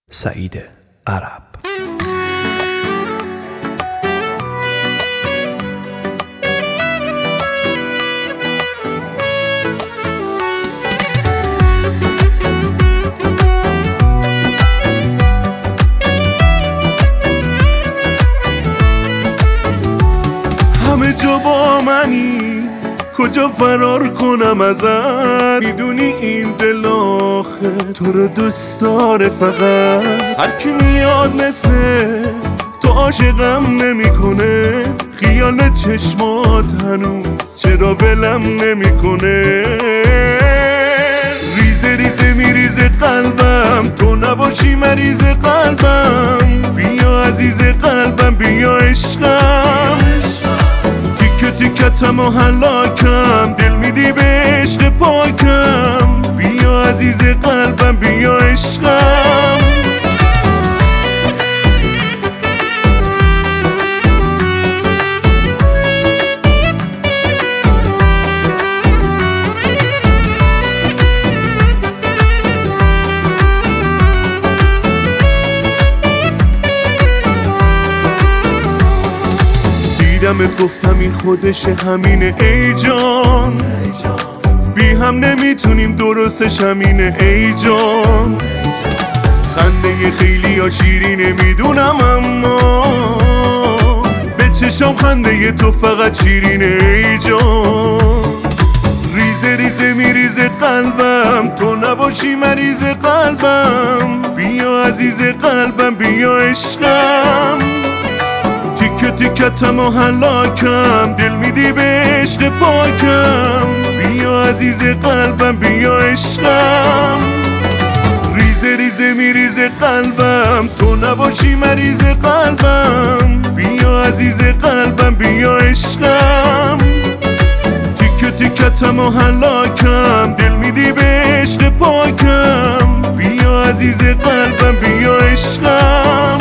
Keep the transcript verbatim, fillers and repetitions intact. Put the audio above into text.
سعید عرب. همه جا با منی، کجا فرار کنم ازت؟ میدونی این دل آخه تو رو دوست داره، فقط هر کی میاد مثل تو عاشقم نمیکنه. خیال چشمات هنوز چرا ولم نمیکنه؟ ریزه ریزه میریزه قلبم، تو نباشی مریض قلبم. بیا عزیز قلبم، بیا عشقم، تیکه تیکتم و هلاکم، دل میدی به عشق پاکم. بیا عزیز قلبم، بیا عشقم. دیدمت گفتم این خودشه، همینه ای جان. بی هم نمیتونیم درستش همینه ای جان. خنده خیلی ها شیرینه میدونم، اما به چشام خنده تو فقط شیرینه ای جان. ریزه ریزه میریزه قلبم، تو نباشی مریض قلبم. بیا عزیز قلبم، بیا عشقم، تیکه تیکتم و هلاکم، دل میدی به عشق پاکم. بیا عزیز قلبم، بیا عشقم. ریزه ریزه میریزه قلبم، تو نباشی مریض قلبم. بیا عزیز قلبم، بیا عشقم، تیکه تیکتم و هلاکم، دل میدی به عشق پاکم. بیا عزیز قلبم، بیا عشقم.